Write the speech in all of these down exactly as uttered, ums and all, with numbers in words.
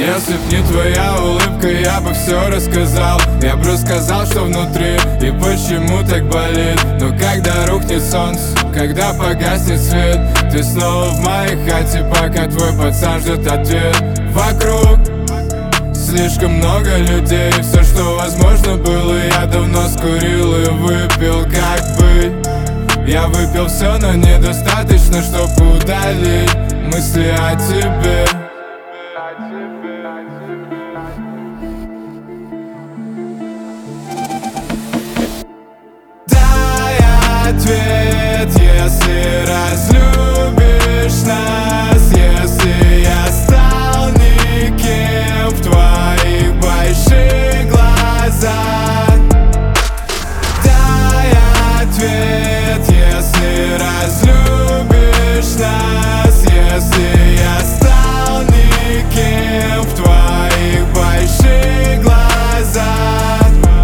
Если б не твоя улыбка, я бы все рассказал. Я бы рассказал, что внутри и почему так болит. Но когда рухнет солнце, когда погаснет свет, ты снова в моей хате, пока твой пацан ждет ответ. Вокруг слишком много людей, все, что возможно было, я давно скурил и выпил. Как быть? Я выпил все, но недостаточно, чтобы удалить мысли о тебе. Дай ответ, если разлюбишь нас, если я стал никем в твоих больших глазах. Дай ответ, если разлюбишь нас, если я стал никем в твоих больших глазах.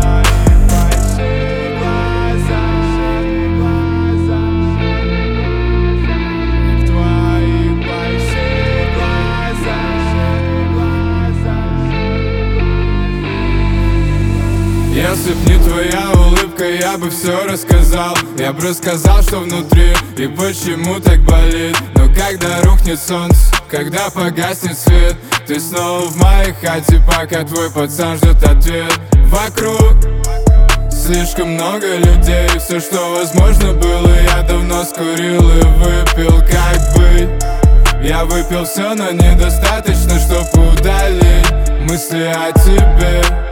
Если б не твоя улыбка, я бы все рассказал. Я бы рассказал, что внутри и почему так болит. Но когда рухнет солнце, когда погаснет свет, ты снова в моей хате, пока твой пацан ждет ответ. Вокруг слишком много людей, все, что возможно было, я давно скурил и выпил. Как быть? Я выпил все, но недостаточно, чтобы удалить мысли о тебе.